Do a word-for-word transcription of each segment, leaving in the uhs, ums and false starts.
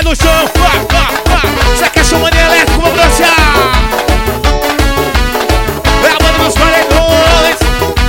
no chão, vai, vai, vai. Você quer chamar de elétrico, vamos dançar. É a banda dos paredões.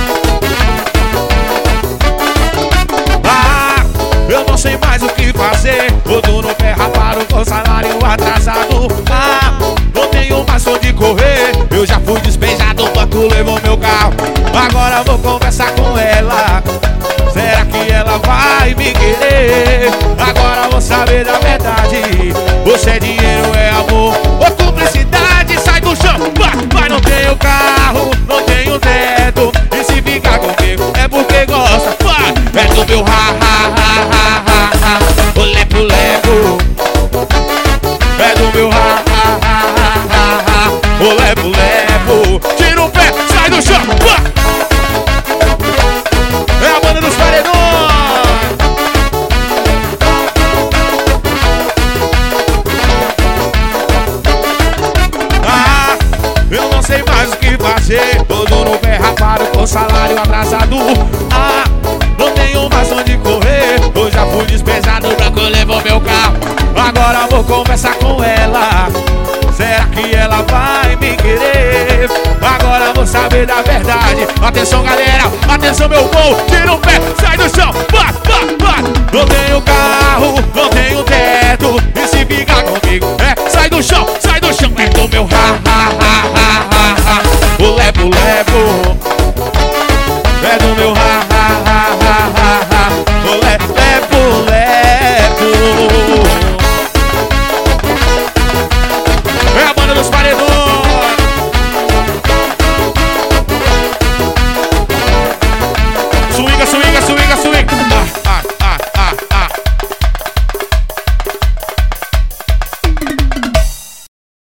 Ah, eu não sei mais o que fazer. Todo no pé rapado com salário atrasado. Ah, não tenho mais onde correr. Eu já fui despejado, o banco levou meu carro. Agora vou conversar com ela. Será que ela vai me querer? Agora vou saber da verdade. Você é dinheiro, é amor ou cumplicidade? Sai do chão, vai, vai. Não tenho carro, não tenho teto. E se ficar comigo é porque gosta, vai. É do meu ha, ha, ha, ha, ha, ha. O lepo, lepo. É do meu ha, ha, ha, ha, ha, ha. O lepo, lepo. Tira o pé, sai do chão, vai. É a banda dos paredões. Ah, eu não sei mais o que fazer. Todo no pé rapado com salário atrasado. Ah, não tenho mais onde correr. Eu já fui despejado, o banco levou meu carro. Agora vou conversar com ela. Será que ela vai me querer? Agora vou saber da verdade. Atenção galera, atenção meu povo. Tira o pé, sai do chão, vai, vai, vai. Não tenho carro,